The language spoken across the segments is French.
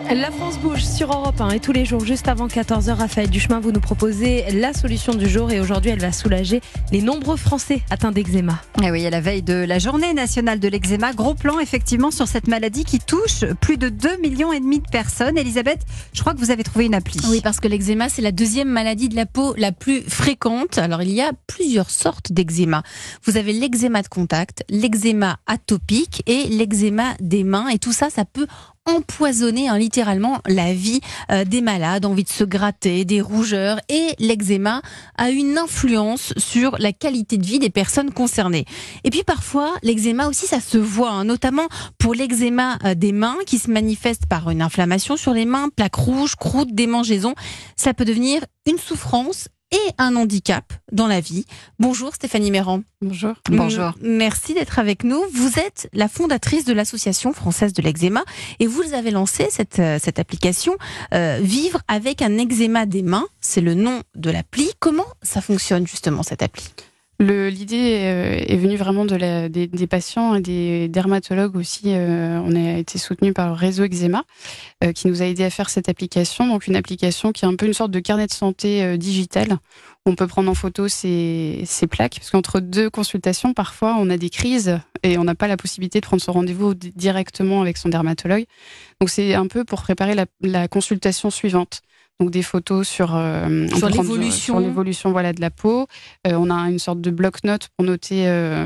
La France bouge sur Europe 1 et tous les jours, juste avant 14h, Raphaël Duchemin, vous nous proposez la solution du jour et aujourd'hui, elle va soulager les nombreux Français atteints d'eczéma. Et oui, à la veille de la journée nationale de l'eczéma, gros plan effectivement sur cette maladie qui touche plus de 2,5 millions de personnes. Elisabeth, je crois que vous avez trouvé une appli. Oui, parce que l'eczéma, c'est la deuxième maladie de la peau la plus fréquente. Alors, il y a plusieurs sortes d'eczéma. Vous avez l'eczéma de contact, l'eczéma atopique et l'eczéma des mains. Et tout ça, ça peut empoisonner littéralement la vie des malades, envie de se gratter, des rougeurs, et l'eczéma a une influence sur la qualité de vie des personnes concernées. Et puis parfois, l'eczéma aussi, ça se voit, notamment pour l'eczéma des mains qui se manifeste par une inflammation sur les mains, plaques rouges, croûtes, démangeaisons. Ça peut devenir une souffrance et un handicap dans la vie. Bonjour Stéphanie Méran. Bonjour. Bonjour. Merci d'être avec nous. Vous êtes la fondatrice de l'Association française de l'eczéma et vous avez lancé cette application Vivre avec un eczéma des mains. C'est le nom de l'appli. Comment ça fonctionne justement cette appli ? L'idée est venue vraiment des patients et des dermatologues aussi. On a été soutenu par le réseau Eczéma qui nous a aidé à faire cette application. Donc une application qui est un peu une sorte de carnet de santé digital. On peut prendre en photo ses plaques, parce qu'entre deux consultations, parfois on a des crises et on n'a pas la possibilité de prendre son rendez-vous directement avec son dermatologue. Donc c'est un peu pour préparer la consultation suivante. Donc des photos sur l'évolution de la peau. On a une sorte de bloc-notes pour noter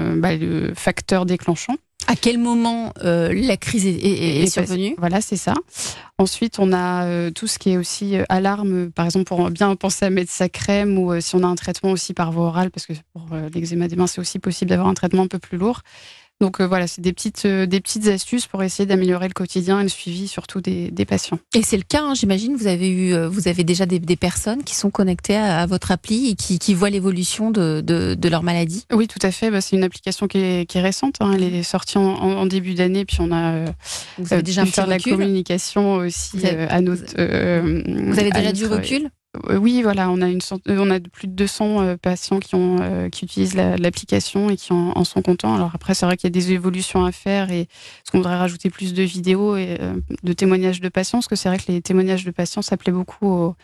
le facteur déclenchant. À quel moment la crise est survenue ? Voilà, c'est ça. Ensuite, on a tout ce qui est aussi alarme, par exemple pour bien penser à mettre sa crème, ou si on a un traitement aussi par voie orale, parce que pour l'eczéma des mains, c'est aussi possible d'avoir un traitement un peu plus lourd. Donc voilà, c'est des petites astuces pour essayer d'améliorer le quotidien et le suivi surtout des patients. Et c'est le cas, j'imagine, vous avez déjà des personnes qui sont connectées à votre appli et qui voient l'évolution de leur maladie. Oui, tout à fait. C'est une application qui est récente. Elle est sortie en début d'année, puis on a vous avez déjà un petit faire recul. La communication aussi à notre. Vous avez déjà du recul ? Oui, voilà, on a plus de 200 patients qui utilisent l'application et qui en sont contents. Alors après, c'est vrai qu'il y a des évolutions à faire et parce qu'on voudrait rajouter plus de vidéos et de témoignages de patients, parce que c'est vrai que les témoignages de patients, ça plaît beaucoup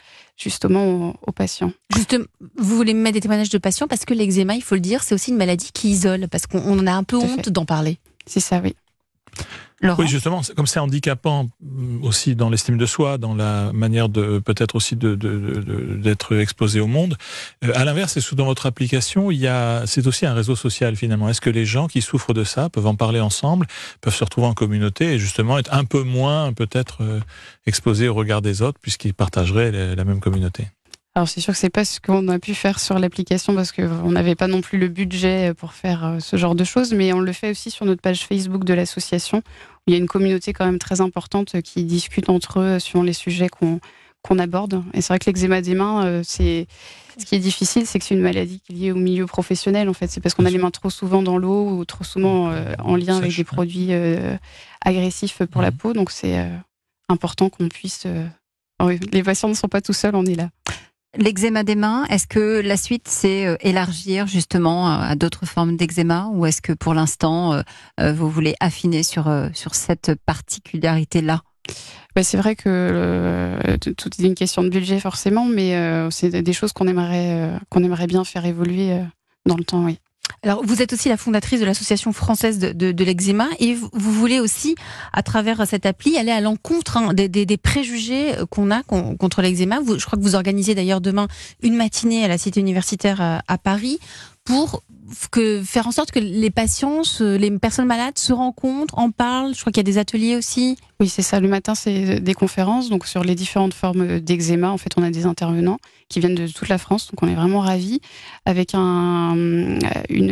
aux patients. Justement, vous voulez mettre des témoignages de patients parce que l'eczéma, il faut le dire, c'est aussi une maladie qui isole, parce qu'on a un peu honte d'en parler. C'est ça, oui. Laurent. Oui, justement, comme c'est handicapant aussi dans l'estime de soi, dans la manière de peut-être aussi d'être exposé au monde. À l'inverse, c'est dans votre application, c'est aussi un réseau social finalement. Est-ce que les gens qui souffrent de ça peuvent en parler ensemble, peuvent se retrouver en communauté et justement être un peu moins peut-être exposés au regard des autres puisqu'ils partageraient la même communauté? Alors c'est sûr que c'est pas ce qu'on a pu faire sur l'application parce qu'on n'avait pas non plus le budget pour faire ce genre de choses, mais on le fait aussi sur notre page Facebook de l'association. Il y a une communauté quand même très importante qui discute entre eux sur les sujets qu'on aborde. Et c'est vrai que l'eczéma des mains, ce qui est difficile, c'est que c'est une maladie qui est liée au milieu professionnel. En fait, c'est parce qu'on a les mains trop souvent dans l'eau ou trop souvent en lien avec des produits agressifs pour la peau. Donc c'est important qu'on puisse. Les patients ne sont pas tout seuls, on est là. L'eczéma des mains, est-ce que la suite, c'est élargir justement à d'autres formes d'eczéma, ou est-ce que pour l'instant, vous voulez affiner sur cette particularité-là ? C'est vrai que tout est une question de budget forcément, mais c'est des choses qu'on aimerait bien faire évoluer dans le temps, oui. Alors, vous êtes aussi la fondatrice de l'Association française de l'eczéma et vous voulez aussi, à travers cette appli, aller à l'encontre des préjugés qu'on a contre l'eczéma. Je crois que vous organisez d'ailleurs demain une matinée à la Cité universitaire à Paris pour faire en sorte que les patients, les personnes malades se rencontrent, en parlent. Je crois qu'il y a des ateliers aussi. Oui, c'est ça. Le matin, c'est des conférences donc sur les différentes formes d'eczéma. En fait, on a des intervenants qui viennent de toute la France, donc on est vraiment ravis. Avec une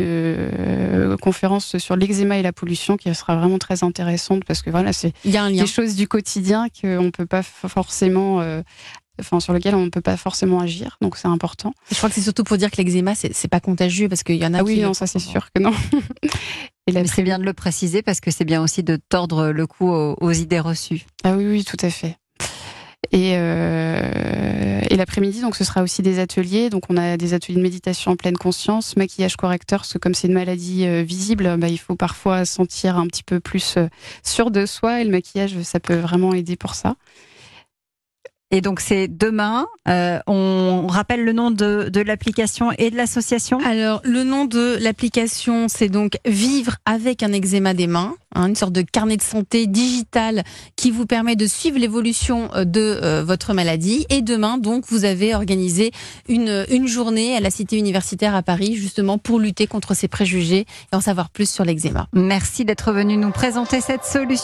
conférence sur l'eczéma et la pollution qui sera vraiment très intéressante parce que voilà, c'est des choses du quotidien qu'on peut pas forcément. Sur lequel on ne peut pas forcément agir, donc c'est important. Je crois que c'est surtout pour dire que l'eczéma, c'est pas contagieux, parce qu'il y en a qui... Oui, non, ça c'est sûr que non. Mais c'est bien de le préciser, parce que c'est bien aussi de tordre le cou aux idées reçues. Ah oui, tout à fait. Et l'après-midi, donc ce sera aussi des ateliers. Donc on a des ateliers de méditation en pleine conscience, maquillage correcteur, parce que comme c'est une maladie visible, il faut parfois sentir un petit peu plus sûr de soi, et le maquillage, ça peut vraiment aider pour ça. Et donc c'est demain. On rappelle le nom de l'application et de l'association. Alors le nom de l'application, c'est donc Vivre avec un eczéma des mains, une sorte de carnet de santé digital qui vous permet de suivre l'évolution de votre maladie. Et demain, donc, vous avez organisé une journée à la Cité universitaire à Paris, justement pour lutter contre ces préjugés et en savoir plus sur l'eczéma. Merci d'être venu nous présenter cette solution.